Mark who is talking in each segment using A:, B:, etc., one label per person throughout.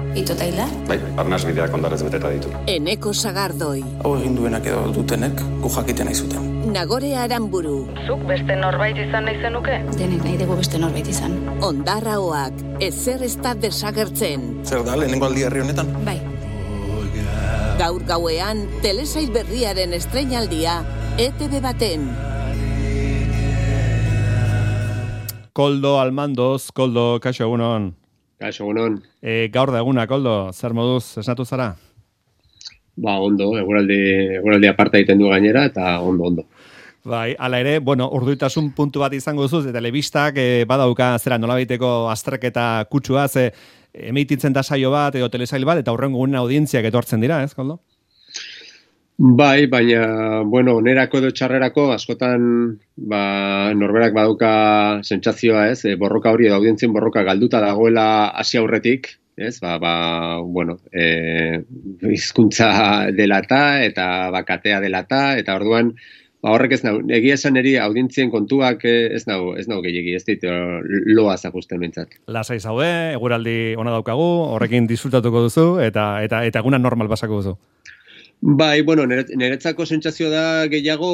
A: Ito eta Hilar?
B: Bai, arnasbideak ondarez beteta ditu.
C: Eneko Sagardoi.
D: Hau egin duenak edo dutenek gu jakiten nahi zuten.
C: Nagore Aranburu.
E: Zuk beste norbait izan nahi zenuke?
A: Denek nahi dugu beste norbait izan.
C: Ondarraoak, ezer ez da desagertzen.
D: Zer da, lehenengo aldi herri honetan?
A: Bai.
C: Gaur gauean, telesail berriaren estreinaldia, ETV baten.
F: Koldo Almandoz, Koldo, kaixo egunon.
G: Kaixo egunon.
F: Gaur da eguna, Koldo, zer moduz esnatu zara?
G: Ondo, eguraldi aparta egiten du gainera, eta ondo.
F: Bai, ala ere, urduitasun puntu bat izango zuz, telebistak badauka zera nolabaiteko azterketa kutsua, emititzen da saio bat, edo telesail bat, eta horrengo gunen audientziak etortzen dira, ez, Koldo?
G: Bai, baina, onerako edo txarrerako, askotan, norberak badauka sentsazioa, ez, borroka hori, edo audientzien borroka galduta dagoela hasi aurretik, ez, hizkuntza delata, eta katea delata, eta orduan, horrek ez nau, egia esan eri audientzien kontuak ez nau gehiagi, ez dit, loa zakusten bintzat.
F: Lasai zaude, eguraldi ona daukagu, horrekin disfrutatuko duzu, eta eguna normal basako duzu.
G: Bai, niretzako sentsazio da gehiago,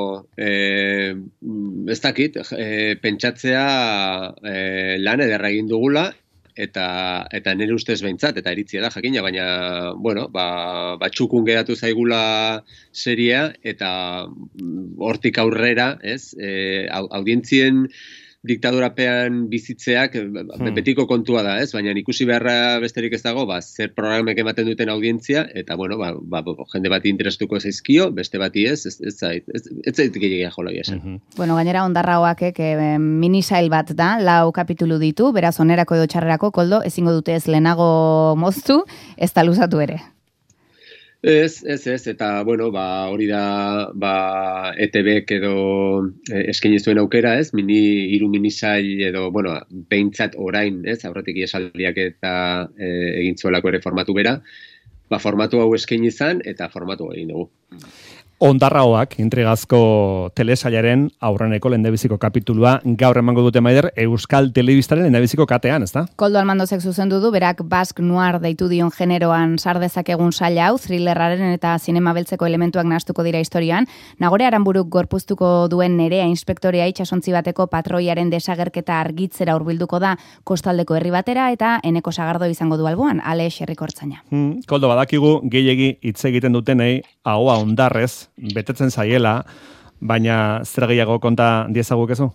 G: ez dakit, pentsatzea lan ederra egin dugula, eta nire ustez behintzat, eta iritzia da jakina, baina, txukun geratu zaigula seria, eta hortik aurrera, ez, audientzien diktadurapean bizitzeak betiko kontua da, ez? Baina ikusi beharra besterik ez dago, zer programek ematen duten audientzia, eta jende bati interestuko zaizkio, beste bati ez zait gehiagia joloia esan.
H: Gainera Ondarraoakek minisail bat da, 4 kapitulu ditu, beraz onerako edo txarrerako, Koldo, ezingo dute ez lehenago moztu, ez da luzatu ere.
G: Ez, eta, hori da, ETB-ek edo eskaini zuen aukera, ez, hiru minisail edo, behintzat orain, ez, aurretik iesaldiak eta egin zuelako ere formatu bera, formatu hau eskaini izan, eta formatu egin dugu.
F: Ondarraoak, intrigazko telesailaren aurreneko lehendabiziko kapitulua gaur emango dute maider Euskal Telebistaren lehendabiziko katean, ezta?
H: Koldo Almandozek zuzendu du, berak Basque Noir deitu dion generoan sardezak egun saila hau, thrillerraren eta zinema beltzeko elementuak nahastuko dira historian. Nagore Aranburuk gorpuztuko duen Nerea inspektorea itsasontzi bateko patroiaren desagerketa argitzera hurbilduko da kostaldeko herri batera, eta Eneko Sagardoi izango du alboan, Alex Herrikortzaina.
F: Koldo, badakigu gehiegi hitz egiten dutenei ahoa ondarrez betetzen zaiela, baina zer gehiago konta diezagukezu?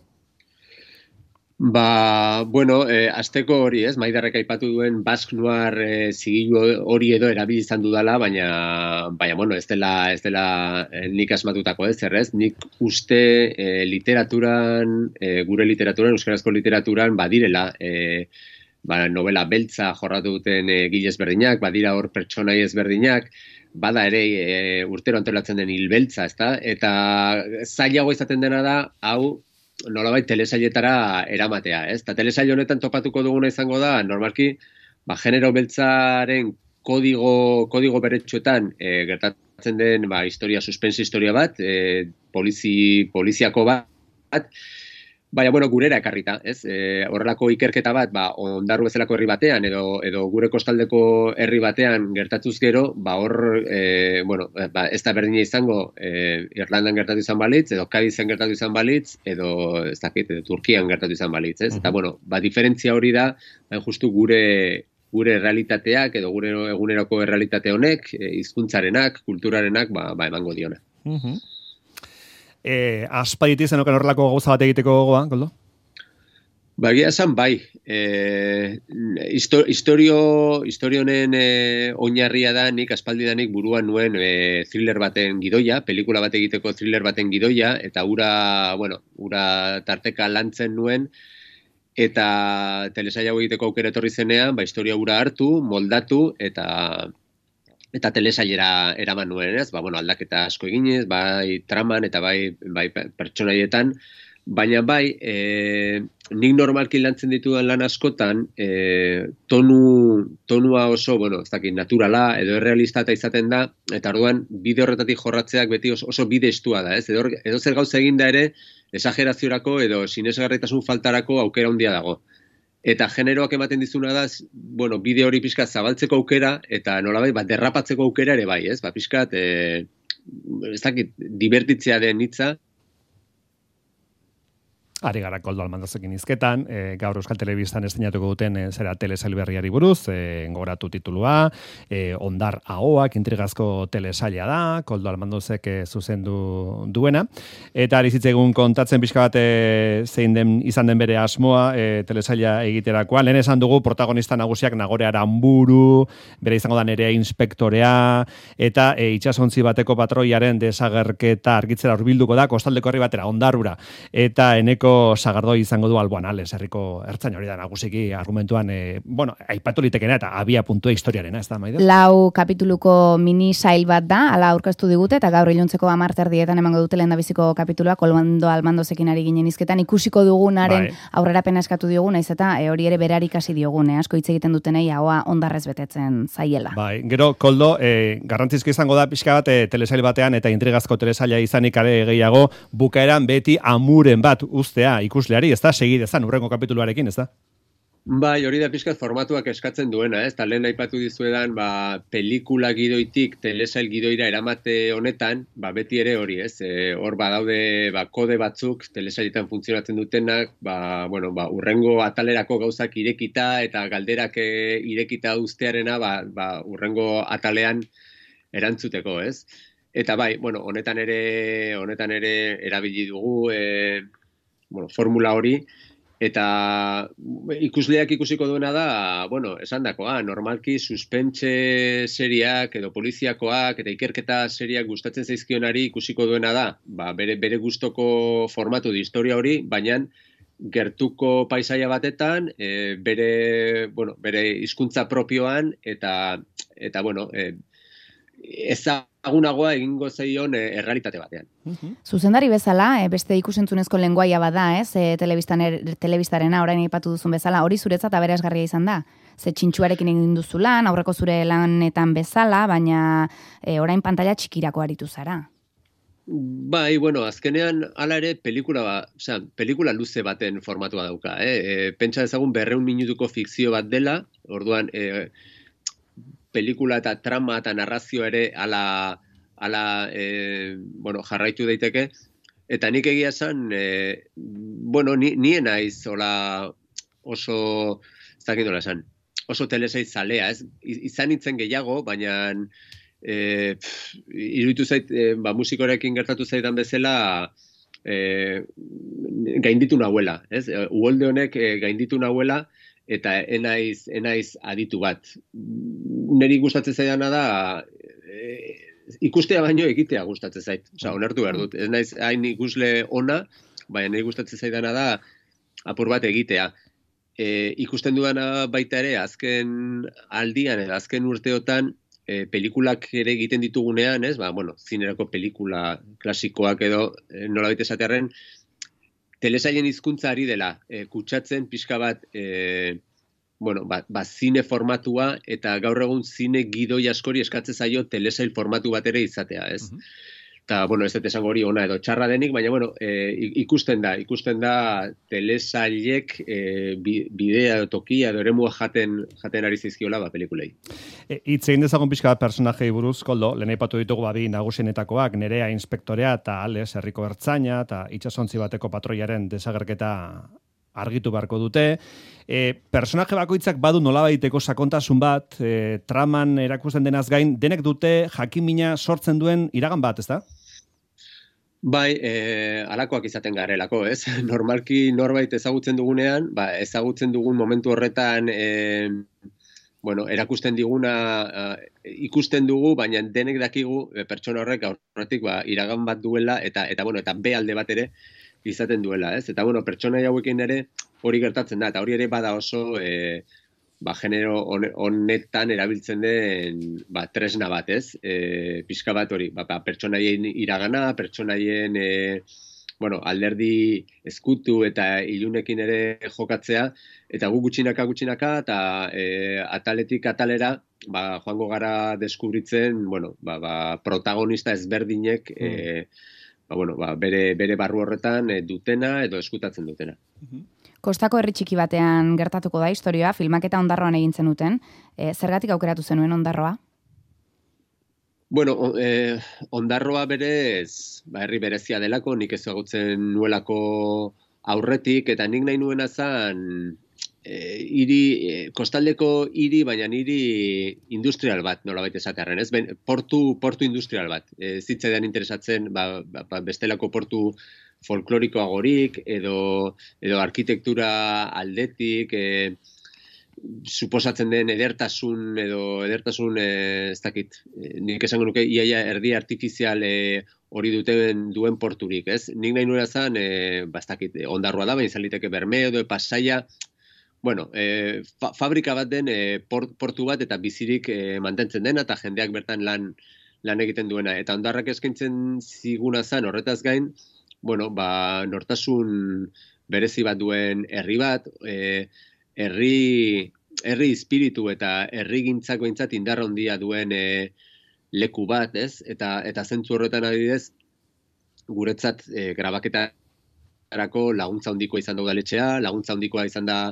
G: Azteko hori, ez, Maiderrek aipatu duen Basque Noir zigilu hori edo erabili izan dudala, baina ez dela nik asmatutako ez, nik uste gure literaturan, euskarazko literaturan, badirela, novela beltza jorratu duten gile ezberdinak, badira hor pertsonai ezberdinak, bada ere urtero antolatzen den hilbeltza, ezta? Eta zailago izaten dena da, hau nolabait telesailetara eramatea, ez? Eta telesail honetan topatuko duguna izango da, normalki, genero beltzaren kodigo beretsuetan gertatzen den suspense historia bat, poliziako bat, baina, gurera ekarrita, ez? Horrelako ikerketa bat, Ondarru bezalako herri batean, edo gure kostaldeko herri batean gertatuz gero, hor, ez da berdina izango, Irlandan gertatu izan balitz, edo Kadizen gertatu izan balitz, edo, ez dakit, Turkian gertatu izan balitz, ez? Eta, diferentzia hori da, justu gure realitateak, edo gure eguneroko errealitate honek, hizkuntzarenak, kulturarenak, emango diona.
F: Aspaliti zenoken horrelako gauza bat egiteko gogoa, Koldo?
G: Egia esan, bai. Historio honen oinarria da, nik aspaldidanik buruan nuen thriller baten gidoia, pelikula bat egiteko thriller baten gidoia, eta ura tarteka lantzen nuen, eta telesaila egiteko aukera etorri zenean, historia ura hartu, moldatu, eta telesailera eraman nuen, ez? Aldaketa asko eginez, bai traman eta bai pertsonaietan, baina nik normalki lantzen ditudan lan askotan, tonua oso, ez dakit, naturala, edo errealista eta izaten da, eta orduan bide horretatik jorratzeak beti oso bide estua da, ez? Edo zer gauza eginda ere, esageraziorako edo sinesgarritasun faltarako aukera handia dago. Eta generoak ematen dizuna da, bueno, bide hori pixkat zabaltzeko aukera, eta nolabait, derrapatzeko aukera ere bai, ez? Pixkat, ez dakit, divertitzea den hitza.
F: Ari gara Koldo Almandozekin hizketan, gaur Euskal Telebistan estrenatuko duten zera telesail berriari buruz, gogoratu titulua, Ondar Ahoak intrigazko telesaila da, Koldo Almandozek zuzendu duena, eta ari zitzegun kontatzen pixka bat zein izan den bere asmoa telesaila egiterakoan. Lehen esan dugu protagonista nagusiak Nagore Aranburu, bere izango da Nerea inspektorea, eta itsasontzi bateko patroiaren desagerketa argitzera hurbilduko da kostaldeko herri batera, Ondarrura, eta eneko sagardoi izango du Alboan Ales, herriko ertzaina hori da nagusiki argumentuan, aipatu litekena eta abia puntua historiarena, ez da, Maider?
H: 4 kapituluko mini sail bat da, ala aurkeztu digute, eta gaur iluntzeko 10:00 emango dute lehendabiziko kapitulua, Koldo Almandozekin ari ginen hizketan, ikusiko dugunaren aurrerapena eskatu diogu, naiz eta hori ere berari ikasi diogun, asko hitz egiten dutenei ahoa ondarrez betetzen zaiela.
F: Bai, gero Koldo, garrantzizko izango da pixka bat telesail batean eta intrigazko telesaila izanik are gehiago, bukaeran beti amuren bat uste ikusleari, ez da, segidezan, urrengo kapituluarekin, ez da?
G: Bai, hori da pixkat formatuak eskatzen duena, ez? Lehen aipatu dizuedan, pelikula gidoitik telesail gidoira eramate honetan, beti ere hori, ez? Hor badaude kode batzuk telesailetan funtzionatzen dutenak, urrengo atalerako gauzak irekita eta galderak irekita uztearena, urrengo atalean erantzuteko, ez? Eta bai, honetan ere erabili dugu formula hori, eta ikusleak ikusiko duena da, esandakoa, normalki suspentse seriak edo poliziakoak eta ikerketa seriak gustatzen zaizkionari ikusiko duena da, bere gustoko formatu de historia hori, baina gertuko paisaia batetan, bere hizkuntza propioan, eta ezagunagoa egingo zaion errealitate batean.
H: Zuzendari bezala, beste ikusentzunezko lenguaia bada, ez? Telebistarena orain aipatu duzun bezala, hori zuretzat aberasgarria izan da. Ze txintxuarekin egin duzu lan, aurreko zure lanetan bezala, baina orain pantalla txikirako aritu zara.
G: Bai, azkenean hala ere pelikula luze baten formatua dauka. Pentsa dezagun 200 minutuko fikzio bat dela, orduan pelikula eta trama eta narrazio ere ala jarraitu daiteke, eta nik egia esan, nien naiz oso, ez dakit nola esan, oso telesail zalea, ez? Izan itzen gehiago, baina iruditu zait, musikorekin gertatu zaidan bezala, gainditu nahuela, ez? Uholde honek gainditu nahuela, eta enaiz aditu bat. Neri gustatzen zaidana da, ikustea baino egitea gustatzen zait. Onartu behar dut. Ez naiz hain ikusle ona, baina neri gustatzen zaidana da apur bat egitea. Ikusten dudana baita ere, azken aldian, azken urteotan, pelikulak ere egiten ditugunean, ez? Zinerako pelikula klasikoak edo nolabait esatearren, telesailen hizkuntza ari dela, kutsatzen pixka bat, zine formatua, eta gaur egun zine gidoi askori eskatzen zaio telesail formatu bat ere izatea, ez? Eta, ez dut esango hori ona edo txarra denik, baina, ikusten da telesailek bidea edo tokia edo eremua jaten ari zizkiola pelikulei.
F: Hitz egin dezagun pixka bat personajei buruz, Koldo, lehen aipatu ditugu bi nagusienetakoak, Nerea inspektorea eta Ales herriko ertzaina eta itsasontzi bateko patroiaren desagerketa argitu beharko dute. Personaje bakoitzak badu nolabaiteko sakontasun bat, traman erakusten denaz gain, denek dute jakimina sortzen duen iragan bat, ez da?
G: Bai, alakoak izaten garelako, ez? Normalki norbait ezagutzen dugunean, ezagutzen dugun momentu horretan, erakusten diguna ikusten dugu, baina denek dakigu pertsona horrek aurretik iragan bat duela eta be alde bat ere izaten duela, ez? Eta pertsonai hauekin ere hori gertatzen da, eta hori ere bada oso genero honetan erabiltzen den tresna bat, ez? Pixka bat hori, pertsonaien iragana, pertsonaien alderdi ezkutu eta ilunekin ere jokatzea, eta gu gutxinaka, eta ataletik atalera, joango gara deskubritzen, protagonista ezberdinek, bere barru horretan dutena edo eskutatzen dutena.
H: Kostako herri txiki batean gertatuko da historia, filmaketa Ondarroan egin zenuten. Zergatik aukeratu zenuen Ondarroa?
G: Bueno, Ondarroa berez, herri berezia delako, nik ezagutzen nuelako aurretik, eta nik nahi nuena zan kostaldeko hiri, baina hiri industrial bat, nolabait esatearren, ez? Portu industrial bat. Zitzaidan interesatzen, bestelako portu folklorikoagorik, edo arkitektura aldetik, suposatzen den edertasun ez dakit, nik esango nuke iaia erdi artifizial hori duen porturik, ez? Nik nahi nuela zan, ez dakit, Ondarroa da, baina izan liteke Bermeo edo Pasaia, bueno, fabrika bat den portu bat eta bizirik mantentzen dena eta jendeak bertan lan egiten duena. Eta Ondarrak eskaintzen ziguna zan horretaz gain, bueno, nortasun berezi bat duen herri bat, herri espiritu eta herrigintzako behintzat indarra handia duen leku bat, ez? Eta zentzu horretan adibidez, guretzat grabaketarako laguntza handikoa izan da udaletxea, laguntza handikoa izan da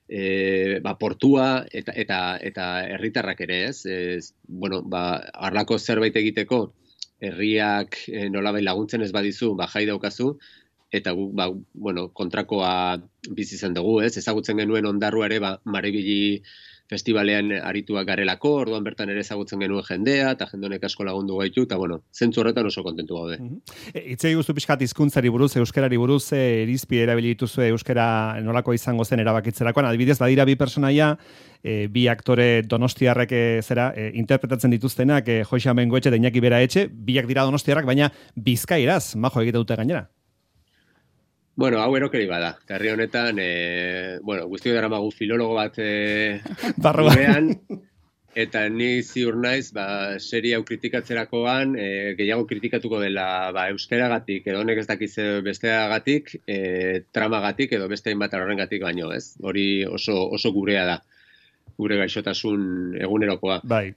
G: portua eta herritarrak ere, ez? Bueno, harlako zerbait egiteko herriak nolabait laguntzen ez badizu, jai daukazu, eta guk, bueno, kontrakoa bizi izan dugu, ez? Ezagutzen genuen Ondarroa ere, Maribili Festivalean arituak garelako, orduan bertan ere ezagutzen genuen jendea, eta jende honek asko lagundu gaitu, eta bueno, zentzu horretan oso kontentu gaude.
F: Itzei guztu pixkat hizkuntzari buruz, euskarari buruz, irizpide erabili dituzu euskara nolako izango zen erabakitzerakoan, adibidez, badira bi personaia, bi aktore donostiarrek interpretatzen dituztenak, Joxe Amengoetxe eta Iñaki Beraetxe, biak dira donostiarrak, baina bizkaieraz, majo egite dute gainera.
G: Bueno, hau erokeri bada. Herri honetan, guztio daramagu filologo bat barruan, eta ni ziur naiz, serie hau kritikatzerakoan, gehiago kritikatuko dela euskaragatik, edo honek ez dakiz besteagatik, tramagatik, edo beste hainbat horrengatik baino, ez? Hori oso gurea da, gure gaixotasun egunerokoa.
F: Bai.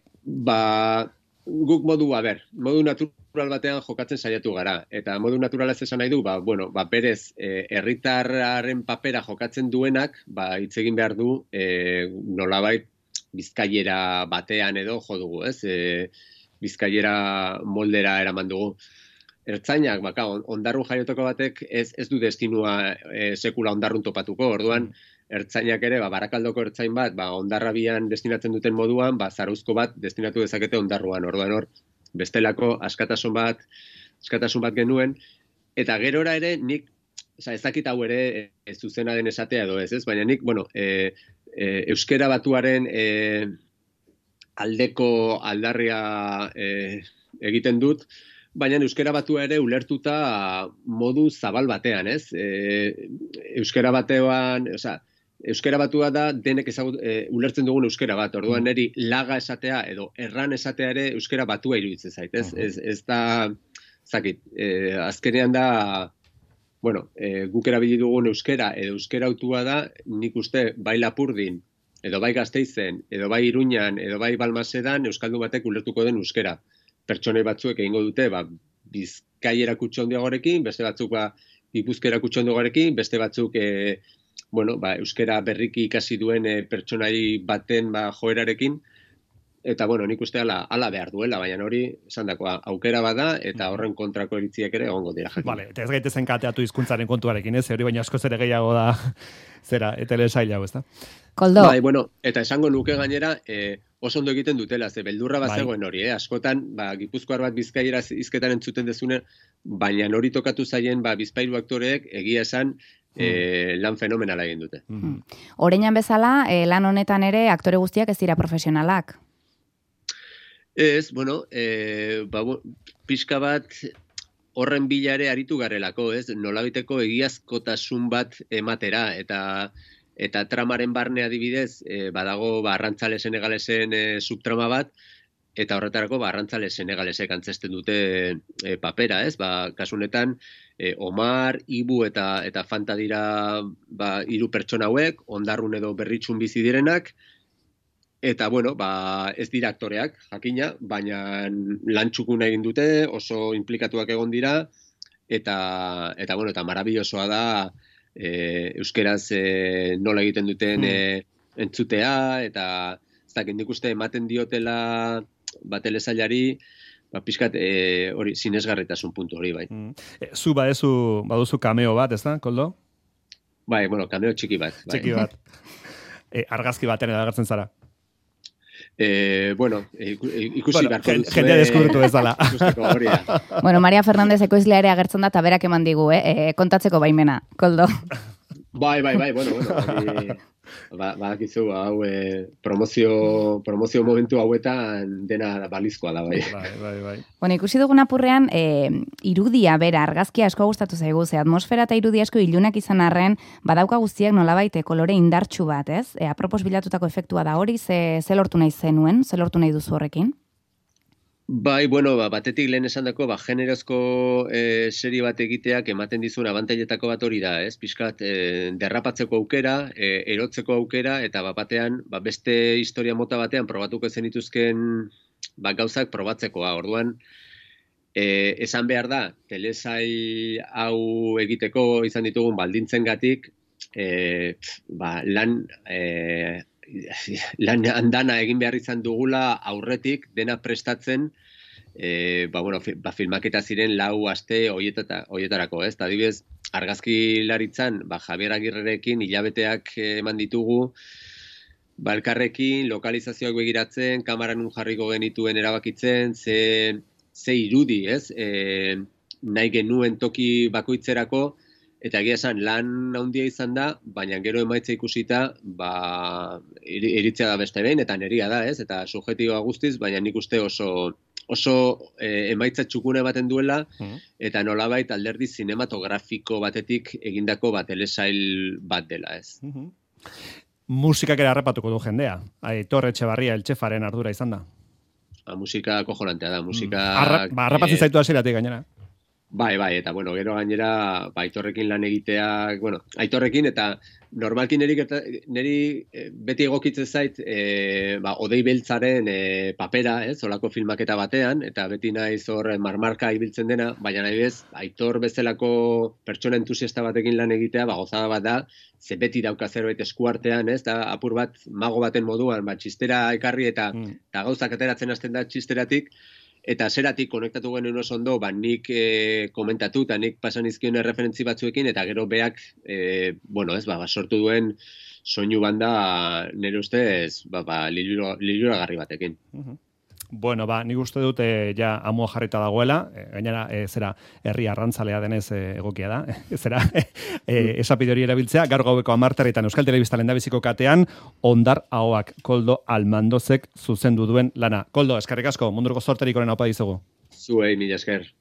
G: Guk modu natural batean jokatzen saiatu gara. Eta modu naturala ez esan nahi du, berez, herritarraren papera jokatzen duenak, hitz egin behar du, nolabait, bizkaiera batean edo jo dugu, ez? Bizkaiera moldera eraman dugu. Ertzainak, Ondarrun jaiotako batek ez du destinua sekula Ondarrun topatuko, orduan, ertzainak ere, Barakaldoko ertzain bat, Ondarrabian destinatzen duten moduan, Zarauzko bat destinatu dezakete Ondarruan. Orduan hor, bestelako askatasun bat genuen, eta gerora ere nik, ez dakit hau ere zuzena den esatea edo ez, baina nik, euskera batuaren aldeko aldarria egiten dut, baina euskera batua ere ulertuta modu zabal batean, ez? Euskera batean, euskera batua da denek ulertzen dugun euskera bat, orduan neri laga esatea edo erran esatea ere euskera batua iruditzen zait, ez? Ez da, zakit, azkenean da, guk erabili dugun euskera edo euskera autua da, nik uste bai Lapurdin, edo bai Gasteizen, edo bai Iruñan, edo bai Balmasedan, euskaldun batek ulertuko den euskera. Pertsonei batzuek egingo dute, bizkaiera kutxo handiagorekin, beste batzuk gipuzkera kutxo handiagorekin, beste batzuk euskera berriki ikasi duen pertsonai baten joerarekin, eta nik uste ala behar duela, baina hori esan dakoa aukera bada, eta horren kontrako iritziak ere egongo dira jakin.
F: Vale, eta ez gaitezen kateatu hizkuntzaren kontuarekin, ez? Hori baina askoz ere gehiago da telesail hau, ez da?
H: Koldo.
G: Eta esango nuke gainera, oso ondo egiten dutela, ze beldurra bazegoen hori, askotan, gipuzkoar bat bizkaiera hizketan entzuten dezune, baina hori tokatu zaien, bizpairu aktoreek egia esan, lan fenomenala egin dute.
H: Oreinan bezala, lan honetan ere aktore guztiak ez dira profesionalak.
G: Ez, pixka bat horren bila ere aritu garelako, ez? Nolabiteko egiazkotasun bat ematera, eta tramaren barne adibidez, badago arrantzale senegalesen subtrama bat, eta horretarako arrantzale senegalesek antzesten dute papera, ez? Kasunetan, Omar, Ibu eta Fanta dira hiru pertsona hauek, Ondarrun edo Berritxun bizi direnak, eta ez dira aktoreak, jakina, baina lantxukun egin dute, oso implikatuak egon dira, eta marabillosoa da euskeraz nola egiten duten entzutea, eta ez dakit nik uste ematen diotela telesailari, pixkat hori sinesgarritasun puntu hori, bai.
F: Zu baduzu cameo bat, ez da, Koldo?
G: Bai, bueno, cameo txiki bat. Bai.
F: Txiki bat. Argazki batean agertzen zara.
G: Bueno, ikusi beharko duzue.
F: Jendea deskubritu ez dala.
H: Bueno, Maria Fernandez ekoizlea ere agertzen da, eta berak eman digu, kontatzeko baimena, Koldo.
G: Bai, bueno. Badakizu, hau promozio momentu hauetan dena balizkoa da, bai.
F: Bai.
H: Bueno, ikusi dugun apurrean, irudia bera, argazkia asko gustatu zaigu, atmosfera eta irudia asko ilunak izan arren, badauka guztiak nolabait kolore indartsu bat, ez? Apropos bilatutako efektua da hori, ze lortu nahi zenuen, ze lortu nahi duzu horrekin?
G: Bai, bueno, batetik lehen esandako, generozko serie bat egiteak ematen dizun abantailetako bat hori da, ez? Pixkat, derrapatzeko aukera, erotzeko aukera, eta batean, beste historia mota batean probatuko zenituzken gauzak probatzekoa. Orduan, esan behar da, telesail hau egiteko izan ditugun baldintzengatik, lan andana egin behar izan dugula aurretik dena prestatzen filmaketa ziren 4 aste hoietarako, ez? Adibidez, argazkilaritzan, Javier Agirrerekin hilabeteak eman ditugu, elkarrekin lokalizazioak begiratzen, kamaran nun jarriko genituen erabakitzen, ze irudi, ez? Nahi genuen toki bakoitzerako, eta egia esan lan handia izan da, baina gero emaitza ikusita, iritzea da beste behin, eta neria da, ez? Eta subjektiboa guztiz, baina nik uste oso emaitza txukune baten duela, eta nolabait alderdi zinematografiko batetik egindako telesail bat dela, ez?
F: Musikak ere harrapatuko du jendea. Aitor Etxebarria Eltxefaren ardura izan da.
G: Musika kojolantea da, musika...
F: Harrapatzen zaitu hasieratik gainera.
G: Bai, eta bueno, gero gainera Aitorrekin lan egiteak, Aitorrekin eta normalki neri beti egokitzen zait odei beltzaren papera, olako filmaketa batean, eta beti naiz hor marmarka ibiltzen dena, baina nahi bez, Aitor bezalako pertsona entusiasta batekin lan egitea, gozada bat da, ze beti dauka zerbait eskuartean, ez, da apur bat mago baten moduan, txistera ekarri eta gauzak ateratzen hasten da txisteratik, eta zeratik konektatu genuen oso ondo, nik komentatu eta nik pasan izkion referentzi batzuekin, eta gero beak, sortu duen soinu banda nire ustez, liluragarri batekin.
F: Bueno, nik uste dut ja amua jarrita dagoela, gainera herri arrantzalea denez egokia da, esapide hori erabiltzea, gaur gaueko 10:00 Euskal Telebista lehendabiziko katean, Ondar Ahoak Koldo Almandozek zuzendu duen lana. Koldo, eskerrik asko, munduko zorterik onena opa dizugu.
G: Zuei, mila esker.